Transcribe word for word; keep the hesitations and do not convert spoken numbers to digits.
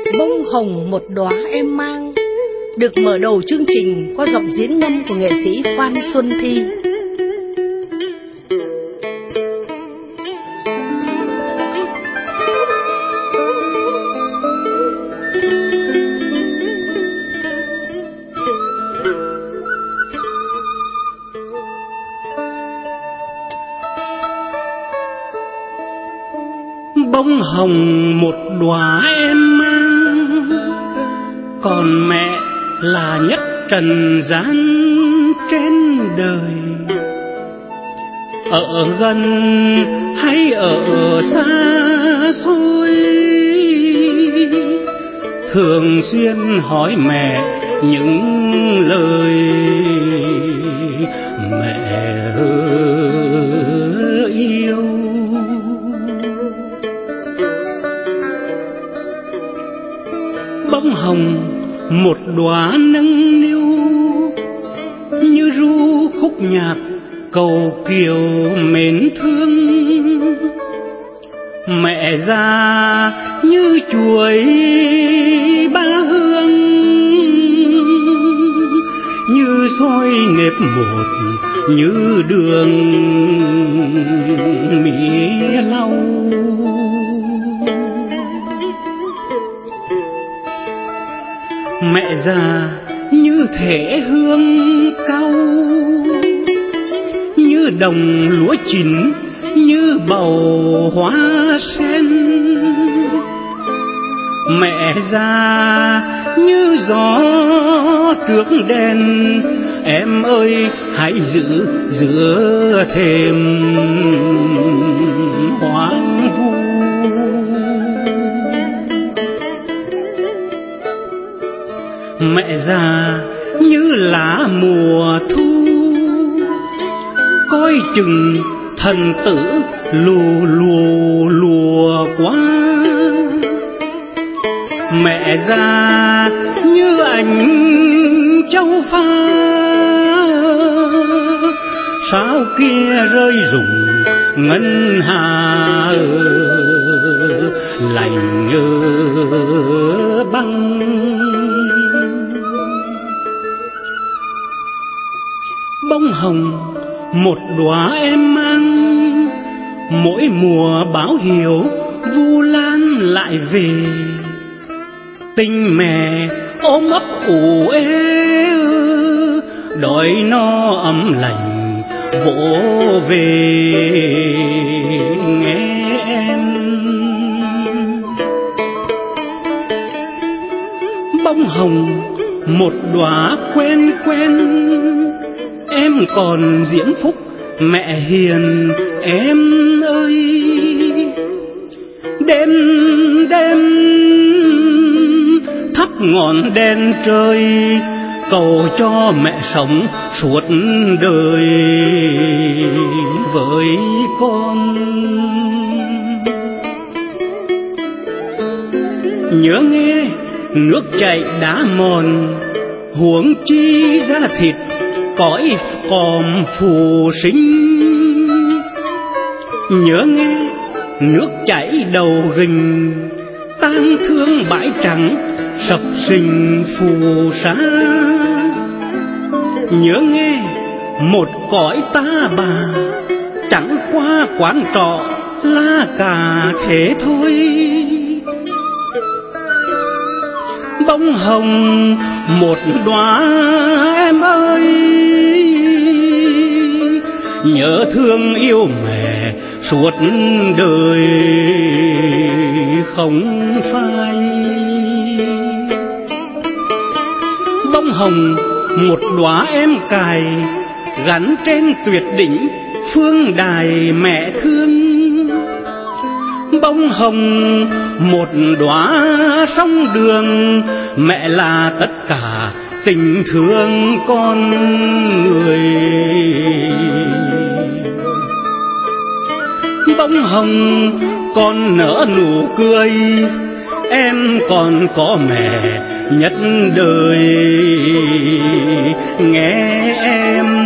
Bông hồng một đóa em mang được mở đầu chương trình qua giọng diễn ngâm của nghệ sĩ Phan Xuân Thi. Bông hồng một đóa em mang, còn mẹ là nhất trần gian trên đời. Ở gần hay ở xa xôi, thường xuyên hỏi mẹ những lời mẹ yêu. Bông hồng một đóa nâng niu, như ru khúc nhạc cầu kiều mến thương. Mẹ già như chuối ba hương, như xôi nếp bột như đường mía lau. Mẹ già như thể hương cau, như đồng lúa chín, như bầu hoa sen. Mẹ già như gió trước đèn, em ơi hãy giữ giữa thềm hoang vu. Mẹ già như lá mùa thu, coi chừng thần tử lù lù lùa quá. Mẹ già như ánh châu pha, sao kia rơi rụng ngân hà lạnh như băng. Bông hồng một đóa em mang, mỗi mùa báo hiệu Vu Lan lại về. Tình mẹ ôm ấp ủ ê, đói no ấm lành vỗ về nghe em. Bông hồng một đóa quen quen, em còn diễm phúc mẹ hiền em ơi. Đêm đêm thắp ngọn đèn trời, cầu cho mẹ sống suốt đời với con. Nhớ nghe nước chảy đá mòn, huống chi da thịt cõi còm phù sinh. Nhớ nghe nước chảy đầu gình, tang thương bãi trắng sập sình phù sa. Nhớ nghe một cõi ta bà, chẳng qua quán trọ la cà thế thôi. Bông hồng một đóa em ơi, nhớ thương yêu mẹ suốt đời không phai. Bông hồng một đóa em cài, gắn trên tuyệt đỉnh phương đài mẹ thương. Bông hồng một đóa sông đường, mẹ là tất cả tình thương con người. Bông hồng còn nở nụ cười, em còn có mẹ nhất đời nghe em.